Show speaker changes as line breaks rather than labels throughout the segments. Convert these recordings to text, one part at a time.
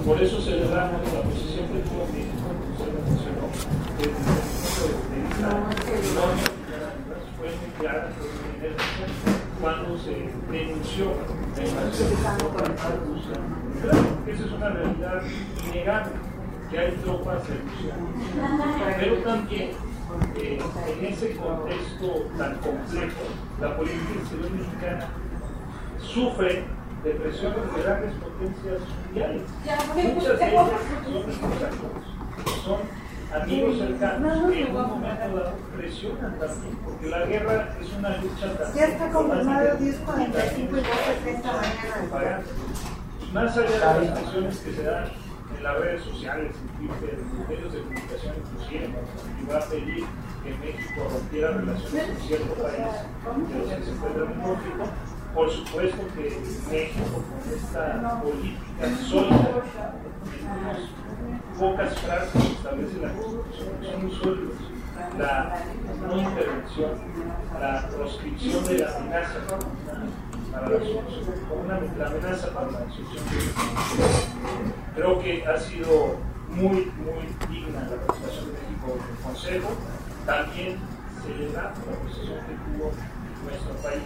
Por eso celebramos la posición que tuvo México, como usted lo mencionó, desde el punto de vista económico, fue muy clara, fue muy enérgica, cuando se denunció la invasión de Rusia. Claro, esa es una realidad innegable, que hay tropas de Rusia. Pero también, en ese contexto tan complejo, la política exterior mexicana sufre de presiones de grandes potencias mundiales. Muchas de ellas son nuestros actores, son amigos cercanos que en un momento dado presionan también, porque la guerra es una lucha también.
Ya está confirmado 10:45 y 12:30 mañana.
Más allá de las presiones que se dan en las redes sociales, en Twitter, en medios de comunicación inclusive, que va a pedir que México rompiera relaciones con cierto país de los que se encuentran en conflicto. Por supuesto que México, con esta política sólida, en unas pocas frases establece la Constitución, que son muy sólidos: la no intervención, la proscripción de la amenaza para la solución, la amenaza para la solución de la conflicto. Creo que ha sido muy digna la participación de México en el Consejo. También celebramos la posición que tuvo nuestro país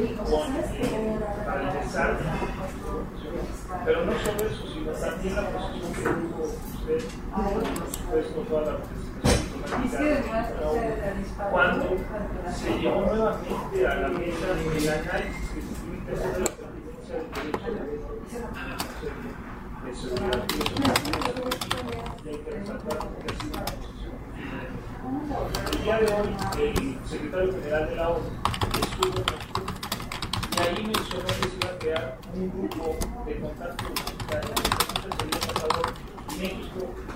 para el desarme, pero no solo eso, sino también la posición que tuvo usted, por supuesto, toda la representación diplomática cuando se llevó nuevamente a la mesa el análisis que se tiene que hacer de la pertinencia del derecho de seguridad y hay que resaltar que ha sido una posición. El día de hoy, el secretario general de la ONU estuvo en México y ahí mencionó que se iba a crear un grupo de contacto humanitario que sería embajador. México